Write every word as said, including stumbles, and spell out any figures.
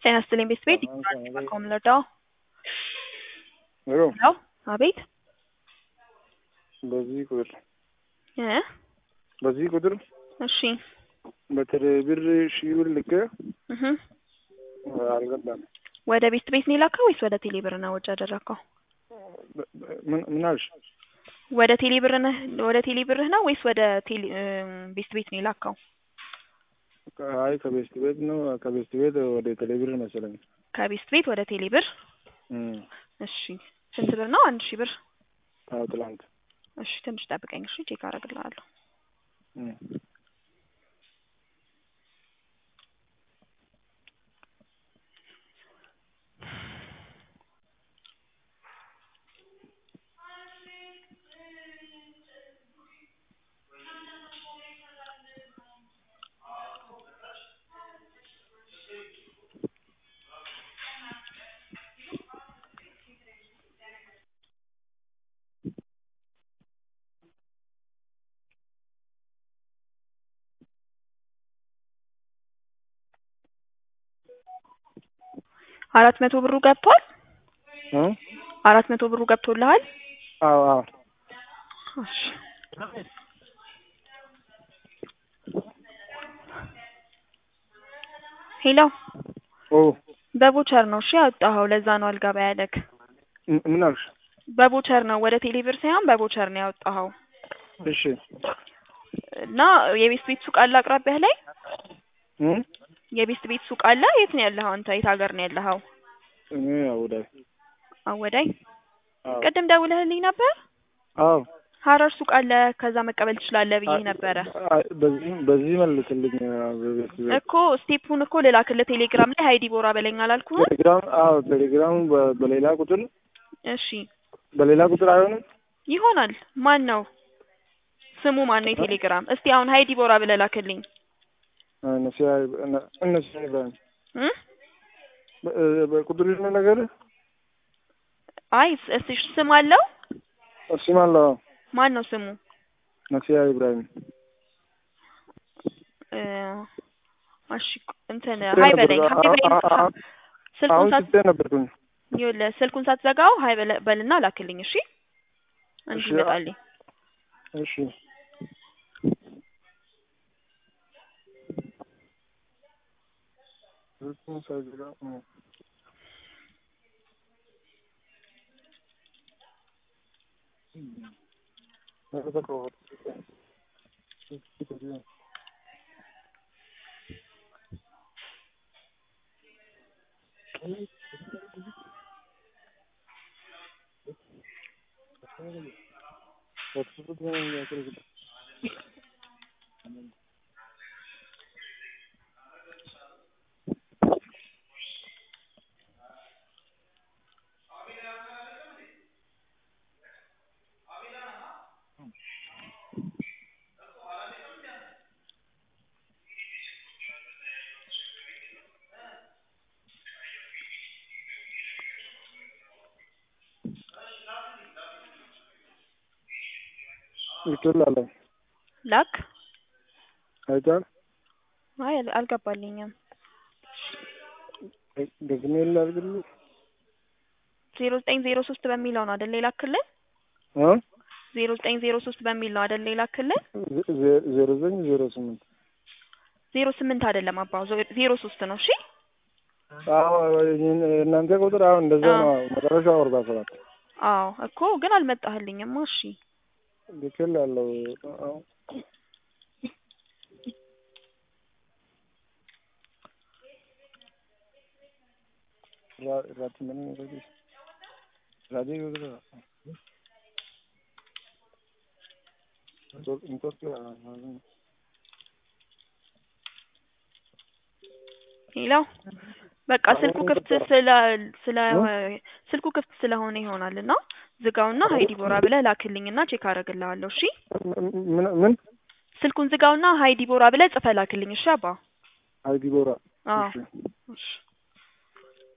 ጤና ይስጥልኝ ቤት ቤት ይቆም ለዳው ሄሎ ነው አቤት በዚህ ቁጥር እ በዚህ ቁጥር እሺ በቴሌብር ሺህ ብር ልከ እህ አልገባም። ወደ ቤት ቤት ነው የላከው ወይስ ወደ ቴሌብር ነው ወጪ ያደረከው? ምን ምን አልሽ? ወደ ቴሌብር ነው ወደ ቴሌብር ነው ወይስ ወደ ቴሌ ቤት ቤት ነው የላከው? አይ ከቤት ቤት ነው ከቤት ቤት ወደ ቴሌብር መሰለኝ። ከቤት ቤት ወደ ቴሌብር እም እሺ ስንት ብር ነው? አንድ ሺህ ብር። አዎ ትላንት። እሺ ትንሽ ጠብቀኝ እሺ ቼክ አደርግልሃለሁ። እም አራት መቶ ብሩ ገብቷል? እ አራት መቶ ብሩ ገብቶልሃል? አዎ አዎ። እሺ ሄሎ ኦ በቦቸር ነው እሺ ያወጣኸው ለዛ ነው አልገባ ያለክ። ምን አልሽ? በቦቸር ነው ወደ ቴሌብር ሳይሆን በቦቸር ነው ያወጣኸው። እሺ እና የቤት ቤት ሱቅ አለ አቅራቢያህ ላይ? እ የቤት ቤት ሱቅ አለ? የት ነው ያለኸው አንተ? የት ሀገር ነው ያለኸው? እኔ አወዳይ አወዳይ። አዎ ቅድም ደውለህልኝ ነበር? አዎ ሀረር ሱቅ አለ ከዛ መቀበል ትችላለህ ብዬ ነበረ። በዚህ በዚህ መልስልኝ እኮ ስቴፑን እኮ ልላክልህ ቴሌግራም ላይ ሃይዲ ቦራ በለኝ አላልኩህም? ቴሌግራም አዎ ቴሌግራም በሌላ ቁጥር እሺ በሌላ ቁጥር አይሆንም? ይሆናል። ማን ነው ስሙ? ማን ነው የቴሌግራም? እስቲ አሁን ሃይዲ ቦራ ብለህ ላክልኝ። ነሲያ ነሲያ ይባላል እ በቁጥር ነው ነገር አይ እሺ ስም አለው? ስም አለው። ማን ነው ስሙ? ነሲያ ኢብራሂም። እ እሺ እንትን ሃይ በለኝ ሃይ በለኝ ስልኩን ሳት ነበርኩኝ ይኸውልህ ስልኩን ሳትዘጋው ሃይ በልና ላክልኝ እሺ እንዲመጣልኝ። እሺ ስልኩን ሳትዘጋው ይችላል ላክ አይታል አይ አልገባልኝም። ደግሜ ላድርግልህ ዜሮ ዘጠኝ ዜሮ ሶስት በሚለው ነው አይደል ላክልህ? እ ዜሮ ዘጠኝ ዜሮ ሶስት በሚል ነው አይደል ላክልህ? ዜሮ ዘጠኝ ዜሮ ስምንት ዜሮ ስምንት አይደለም አባው ዜሮ ሶስት ነው። እሺ አዎ እናንተ ቁጥር አሁን እንደዛ ነው መጨረሻው አርባ ሰባት አዎ እኮ ግን አልመጣህልኝም። እሺ ልክል ያለው ራ ራት ምን ነው ራዲ ወደ ዶክ ኢንተርት ሄሎ በቃ ስልኩ ክፍት ስለ ስለ ስልኩ ክፍት ስለሆነ ይሆናልና ዝጋውና ሃይዲ ቦራ ብለህ ላክልኝና ቼክ አደርግልሃለሁ። እሺ ምን ምን ስልኩን ዝጋውና ሃይዲ ቦራ ብለህ ጽፈህ ላክልኝ። እሺ አባ ሃይዲ ቦራ አዎ እሺ